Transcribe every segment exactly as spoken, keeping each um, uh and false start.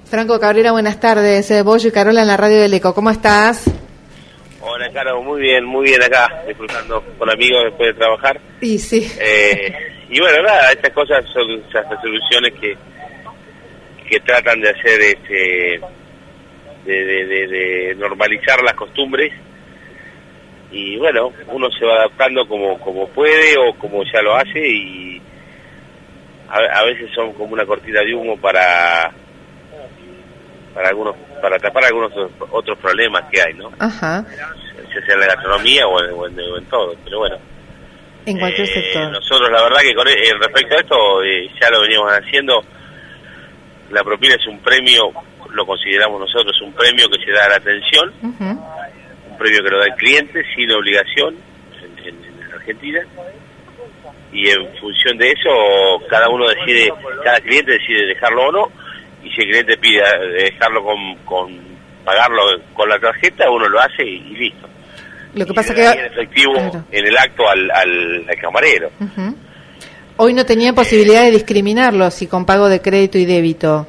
Franco Cabrera, buenas tardes. Eh, Bollo y Carola en la radio del Eco. ¿Cómo estás? Hola, Caro, muy bien, muy bien acá, disfrutando con amigos después de trabajar. Y sí. Eh, y bueno, nada, estas cosas son esas soluciones que que tratan de hacer, este, de, de, de, de normalizar las costumbres. Y bueno, uno se va adaptando como como puede o como ya lo hace, y a, a veces son como una cortina de humo para para algunos para tapar algunos otros problemas que hay, ¿no? Ajá. Ya sea en la gastronomía o en, o en, o en todo, pero bueno. En cualquier eh, sector. Nosotros la verdad que con eh, respecto a esto eh, ya lo veníamos haciendo. La propina es un premio, lo consideramos nosotros un premio que se da a la atención, uh-huh. un premio que lo da el cliente sin obligación en, en, en Argentina, y en función de eso cada uno decide, cada cliente decide dejarlo o no, y si el cliente pide dejarlo con, con pagarlo con la tarjeta, uno lo hace y, y listo. Lo que y pasa que en efectivo, claro, en el acto al, al, al camarero. Uh-huh. Hoy no tenía posibilidad de discriminarlo si con pago de crédito y débito.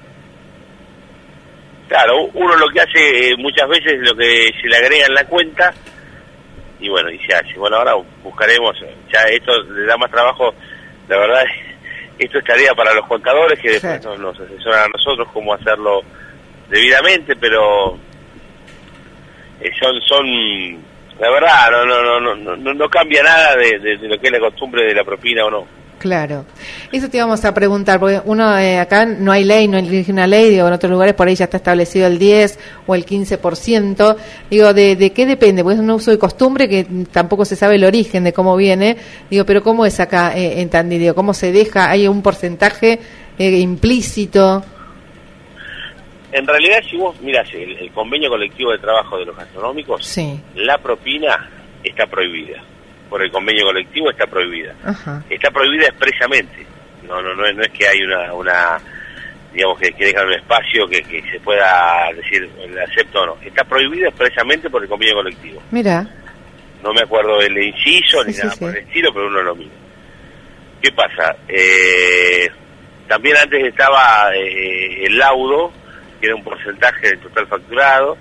Claro, uno lo que hace eh, muchas veces es lo que se le agrega en la cuenta y bueno, y se hace. Bueno, ahora buscaremos, ya esto le da más trabajo, la verdad, esto es tarea para los contadores que después sí. nos, nos asesoran a nosotros cómo hacerlo debidamente, pero eh, son, son, la verdad, no, no, no, no, no, no cambia nada de, de, de lo que es la costumbre de la propina o no. Claro, eso te íbamos a preguntar, porque uno eh, acá no hay ley, no exige una ley, digo, en otros lugares por ahí ya está establecido el diez o el quince por ciento, digo, ¿de, de qué depende? Porque es un uso de costumbre que tampoco se sabe el origen de cómo viene, digo, pero ¿cómo es acá eh, en Tandil? Digo, ¿cómo se deja? ¿Hay un porcentaje eh, implícito? En realidad, si vos mirás el, el convenio colectivo de trabajo de los gastronómicos, sí. la propina está prohibida. Por el convenio colectivo está prohibida. Ajá. Está prohibida expresamente. No no no es, no es que hay una, una digamos, que, que dejan un espacio que, que se pueda decir, el acepto o no. Está prohibida expresamente por el convenio colectivo. Mira. No me acuerdo del inciso sí, ni sí, nada sí. por el estilo, pero uno lo mira. ¿Qué pasa? Eh, también antes estaba eh, el laudo, que era un porcentaje del total facturado.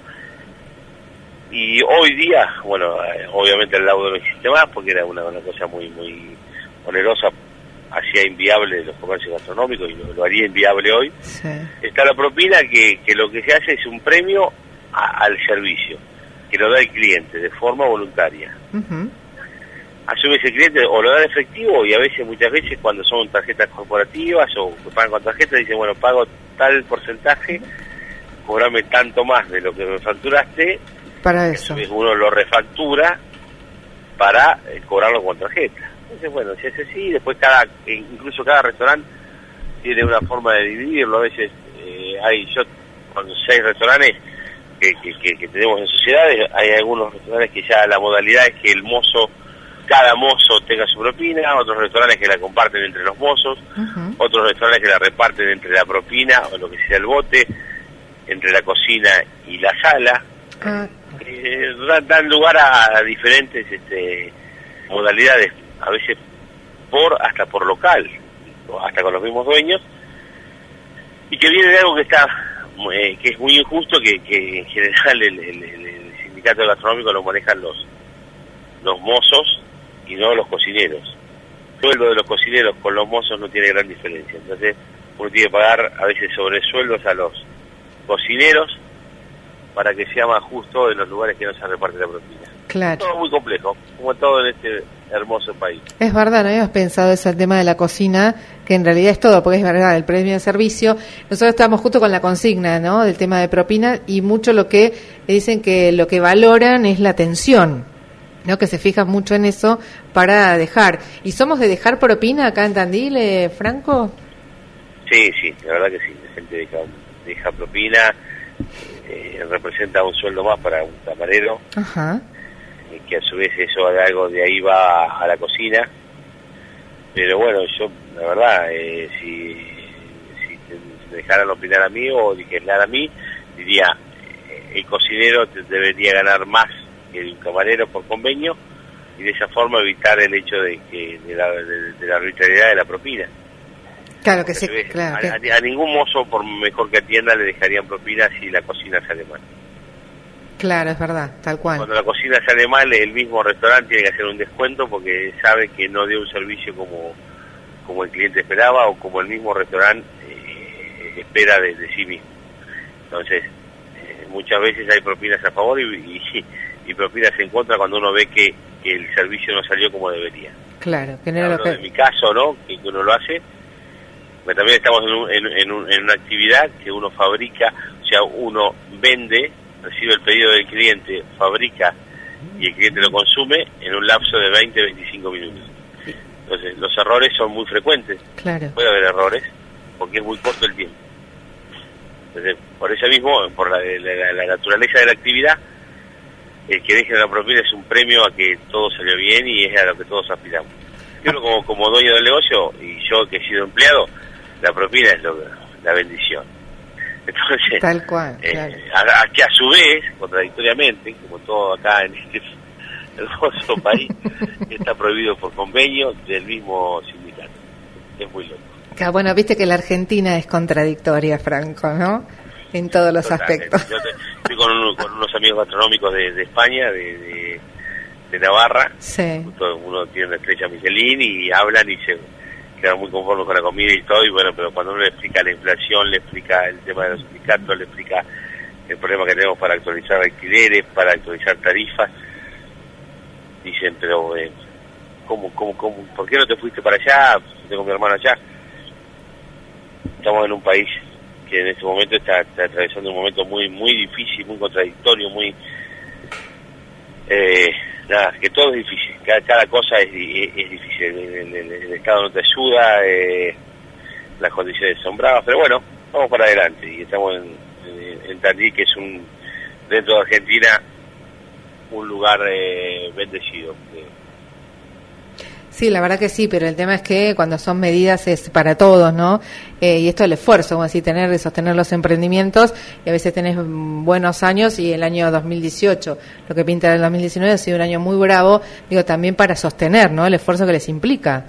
Y hoy día, bueno, eh, obviamente el laudo no existe más porque era una, una cosa muy muy onerosa, hacía inviable los comercios gastronómicos y lo, lo haría inviable hoy. Sí. Está la propina, que, que lo que se hace es un premio a, al servicio, que lo da el cliente de forma voluntaria. Uh-huh. A su vez el cliente o lo da en efectivo, y a veces, muchas veces, cuando son tarjetas corporativas o que pagan con tarjeta, dicen, bueno, pago tal porcentaje, cobrame tanto más de lo que me facturaste. Para eso. Uno lo refactura para eh, cobrarlo con tarjeta. Entonces, bueno, si es así, después cada, incluso cada restaurante tiene una forma de dividirlo. A veces eh, hay, yo, cuando seis restaurantes que, que, que, que tenemos en sociedades, hay algunos restaurantes que ya la modalidad es que el mozo, cada mozo tenga su propina, otros restaurantes que la comparten entre los mozos, uh-huh. otros restaurantes que la reparten entre la propina o lo que sea el bote, entre la cocina y la sala. Uh-huh. Eh, dan lugar a, a diferentes este, modalidades, a veces por hasta por local, hasta con los mismos dueños, y que viene de algo que está eh, que es muy injusto, que, que en general el, el, el sindicato gastronómico lo manejan los los mozos y no los cocineros. El sueldo de los cocineros con los mozos no tiene gran diferencia, entonces uno tiene que pagar a veces sobresueldos a los cocineros para que sea más justo en los lugares que no se reparte la propina. Claro. Todo muy complejo, como todo en este hermoso país. Es verdad, no habíamos pensado eso, el tema de la cocina, que en realidad es todo, porque es verdad, el premio de servicio. Nosotros estamos justo con la consigna, ¿no?, del tema de propina, y mucho lo que dicen que lo que valoran es la atención, ¿no?, que se fijan mucho en eso para dejar. ¿Y somos de dejar propina acá en Tandil, eh, Franco? Sí, sí, la verdad que sí, la gente deja, deja propina. Eh, representa un sueldo más para un camarero. Ajá. Eh, que a su vez eso algo de ahí va a la cocina, pero bueno, yo la verdad eh, si, si me dejaran opinar a mí o legislar a mí, diría eh, el cocinero te debería ganar más que el camarero por convenio, y de esa forma evitar el hecho de que de la, de, de la arbitrariedad de la propina. Claro que sí, claro. A, Que... a, a ningún mozo, por mejor que atienda, le dejarían propina si la cocina sale mal. Claro, es verdad, tal cual. Cuando la cocina sale mal, el mismo restaurante tiene que hacer un descuento porque sabe que no dio un servicio como, como el cliente esperaba o como el mismo restaurante eh, espera de, de sí mismo. Entonces, eh, muchas veces hay propinas a favor y, y, y propinas en contra cuando uno ve que, que el servicio no salió como debería. Claro, que no era lo que... de mi caso, ¿no? Que uno lo hace, pero también estamos en, un, en, en, un, en una actividad que uno fabrica, o sea, uno vende, recibe el pedido del cliente, fabrica y el cliente lo consume en un lapso de veinte a veinticinco minutos. Entonces, los errores son muy frecuentes. Claro. Puede haber errores porque es muy corto el tiempo. Entonces, por eso mismo, por la, la, la naturaleza de la actividad, el que deje la propina es un premio a que todo salió bien y es a lo que todos aspiramos. Yo como, como dueño del negocio y yo que he sido empleado, la propina es lo, la bendición. Entonces, tal cual, eh, claro. a, a que a su vez, contradictoriamente, como todo acá en este hermoso país, está prohibido por convenio del mismo sindicato. Es muy loco. Claro, bueno, viste que la Argentina es contradictoria, Franco, ¿no? En todos los Totalmente. aspectos. Yo te, estoy con, un, con unos amigos gastronómicos de, de España, de, de, de Navarra. Sí. Uno tiene una estrella Michelin y hablan y se quedan muy conformes con la comida y todo, y bueno, pero cuando uno le explica la inflación, le explica el tema de los sindicatos, le explica el problema que tenemos para actualizar alquileres, para actualizar tarifas, dicen, pero eh, ¿cómo, cómo, cómo, ¿por qué no te fuiste para allá? Tengo mi hermano allá. Estamos en un país que en este momento está, está atravesando un momento muy muy difícil, muy contradictorio, muy... Eh, nada, que todo es difícil, cada, cada cosa es, es, es difícil, el, el, el, el Estado no te ayuda, eh, las condiciones son bravas, pero bueno, vamos para adelante y estamos en, en, en Tandil, que es un, dentro de Argentina, un lugar eh, bendecido. Sí, la verdad que sí, pero el tema es que cuando son medidas es para todos, ¿no? Eh, y esto es el esfuerzo, como decir, tener y sostener los emprendimientos, y a veces tenés buenos años, y el año dos mil dieciocho, lo que pinta el dos mil diecinueve ha sido un año muy bravo, digo, también para sostener, ¿no? El esfuerzo que les implica.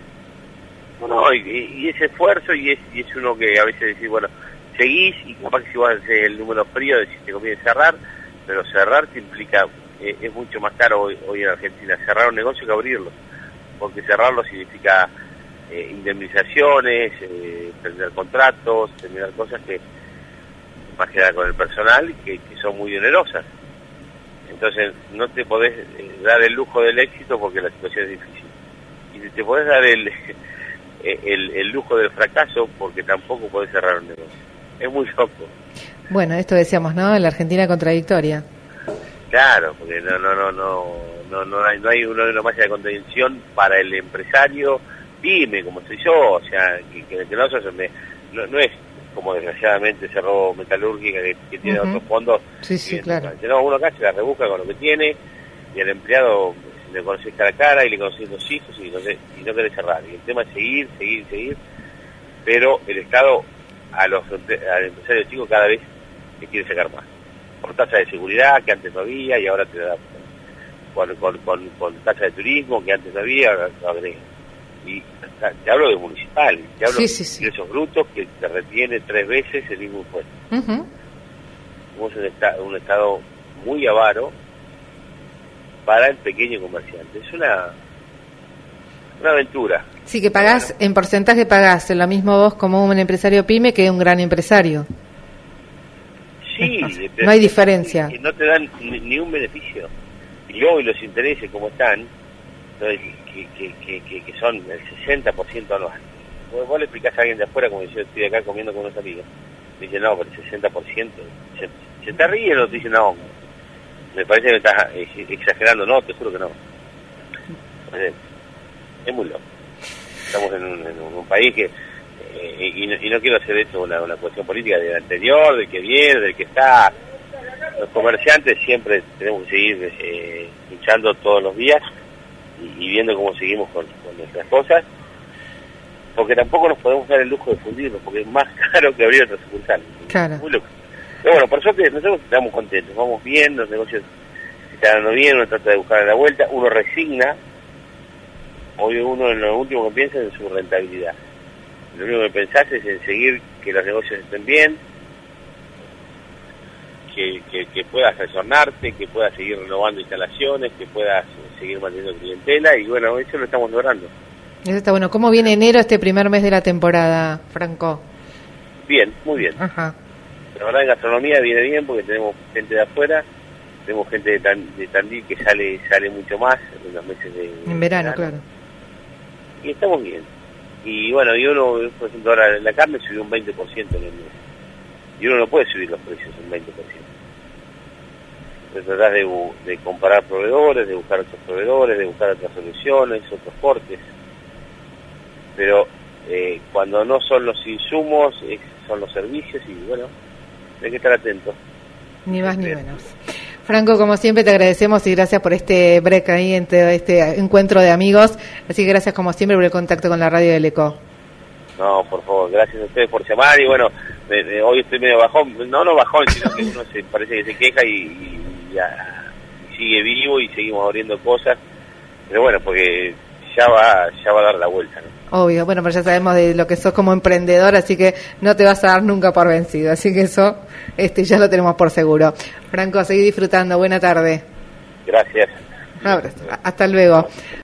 No, y, y ese esfuerzo, y es, y es uno que a veces decís, bueno, seguís, y capaz que si vos haces el número frío, decís, te conviene cerrar, pero cerrar te implica, eh, es mucho más caro hoy, hoy en Argentina, cerrar un negocio que abrirlo. Porque cerrarlo significa eh, indemnizaciones, eh, terminar contratos, terminar cosas que, más que nada con el personal, que, que son muy onerosas. Entonces no te podés eh, dar el lujo del éxito porque la situación es difícil. Y te podés dar el, el, el lujo del fracaso porque tampoco podés cerrar un negocio. Es muy loco. Bueno, esto decíamos, ¿no? La Argentina contradictoria. Claro, porque no no no no no no hay no hay una, una malla de contención para el empresario pyme como soy yo, o sea, que, que, que no, no, no es como desgraciadamente cerró Metalúrgica que, que tiene uh-huh. otros fondos. Sí, sí, claro. No, uno acá se la rebusca con lo que tiene y al empleado le conoces cara a cara y le conoces los hijos y no, y no querés cerrar. Y el tema es seguir, seguir, seguir, pero el Estado a los al empresario chico cada vez le quiere sacar más. Por tasa de seguridad que antes no había y ahora te da con, con, con, con tasa de turismo que antes no había, lo agrega. Y te hablo de municipal, te hablo sí, sí, sí. de esos brutos que te retiene tres veces el mismo impuesto. Uh-huh. Somos un, esta, un estado muy avaro para el pequeño comerciante. Es una una aventura. Sí, que pagás, en porcentaje pagás lo mismo vos como un empresario pyme que un gran empresario. Sí, no, no hay diferencia. Que no te dan ni, ni un beneficio. Y luego y los intereses como están, entonces, que, que, que, que, que son el sesenta por ciento anual. Vos, vos le explicás a alguien de afuera, como yo estoy acá comiendo con unos amigos, dice, no, pero el sesenta por ciento, se, se te ríe o te dice, no, me parece que estás exagerando, no, te juro que no. Entonces, es muy loco. Estamos en un, en un país que Eh, y, no, y no quiero hacer esto una, una cuestión política del anterior, del que viene, del que está. Los comerciantes siempre tenemos que seguir eh, luchando todos los días y, y viendo cómo seguimos con, con nuestras cosas, porque tampoco nos podemos dar el lujo de fundirnos, porque es más caro que abrir otra sucursal. Claro. Muy loco. Pero bueno, por suerte nosotros estamos contentos, vamos bien, los negocios están dando bien, uno trata de buscar la vuelta, uno resigna, hoy uno en lo último que piensa es en su rentabilidad. lo único que pensás es en seguir que los negocios estén bien, que, que, que puedas resornarte, que puedas seguir renovando instalaciones, que puedas seguir manteniendo clientela, y bueno, eso lo estamos logrando. Eso está bueno. ¿Cómo viene enero, este primer mes de la temporada, Franco? Bien, muy bien. Ajá. La verdad, en gastronomía viene bien porque tenemos gente de afuera, tenemos gente de, Tan, de Tandil que sale sale mucho más en los meses de en verano, verano, claro. Y estamos bien. Y bueno, y uno, por ejemplo, ahora la carne subió un veinte por ciento en el mes. Y uno no puede subir los precios un veinte por ciento. Entonces tratás de, de comparar proveedores, de buscar otros proveedores, de buscar otras soluciones, otros cortes. Pero eh, cuando no son los insumos, es, son los servicios, y bueno, hay que estar atentos. Ni más ni menos. Franco, como siempre te agradecemos y gracias por este break ahí, entre este encuentro de amigos. Así que gracias como siempre por el contacto con la radio del Eco. No, por favor, gracias a ustedes por llamar. Y bueno, me, me, hoy estoy medio bajón, no no bajón, sino que uno se parece que se queja y, y, ya, y sigue vivo y seguimos abriendo cosas. Pero bueno, porque ya va ya va a dar la vuelta, ¿no? Obvio, bueno, pero ya sabemos de lo que sos como emprendedor, así que no te vas a dar nunca por vencido, así que eso este ya lo tenemos por seguro. Franco, seguí disfrutando, buena tarde. Gracias. Un abrazo. Hasta luego.